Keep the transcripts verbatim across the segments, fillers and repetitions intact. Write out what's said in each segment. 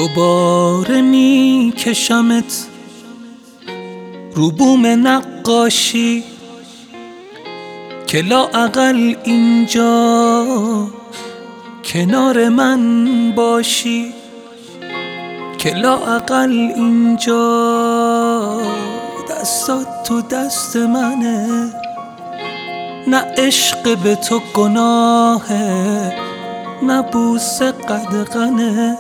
دوباره می کشمت رو بوم نقاشی که لااقل اینجا کنار من باشی، که لااقل اینجا دستات تو دست منه. نه عشق به تو گناهه، نه بوسه قدغنه.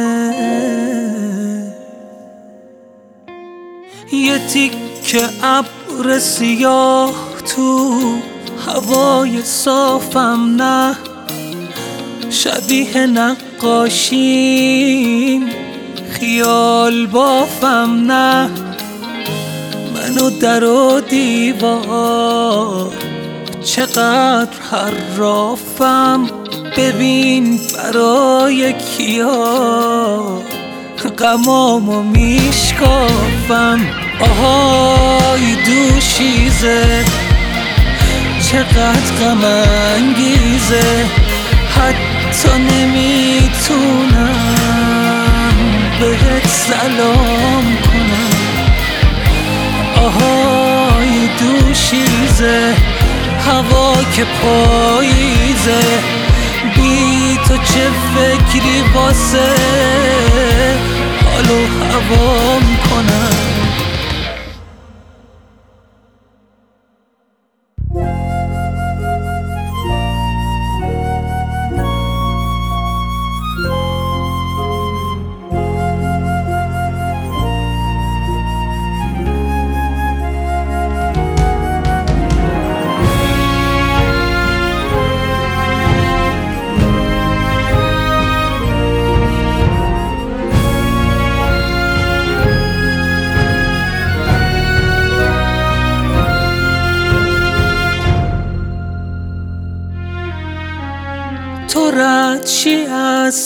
یه تیکه ابر سیاه تو هوای صافم، نه شبیه نقاشین خیال بافم، نه منو در و دیوار چقدر حرافم. ببین برای کیا غمامو میشکافم. آهای دوشیزه چقدر غم انگیزه، حتی نمیتونم بهت سلام کنم. آهای دوشیزه هوا که پاییزه، بی تو چه فکری واسه حال و هوام کنم. تو رد شی از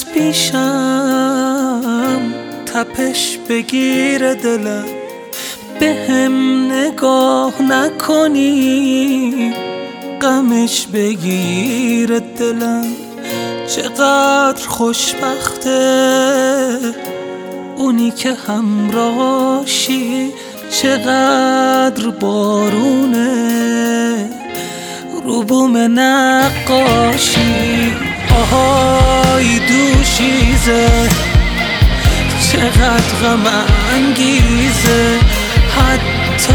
پیشم، تپش بگیر دلم، به هم نگاه نکنی غمش بگیر دلم. چقدر خوشبخته اونی که همراهشی، چقدر بارونه رو بوم نقاشی. آهای دوشیزه چقدر غم انگیزه، حتی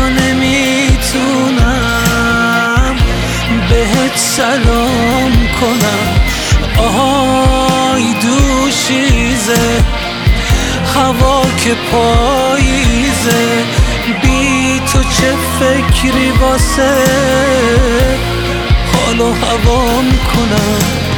نمیتونم بهت سلام کنم. آهای دوشیزه هوا که پاییزه، بی تو چه فکری واسه حال و هوام کنم.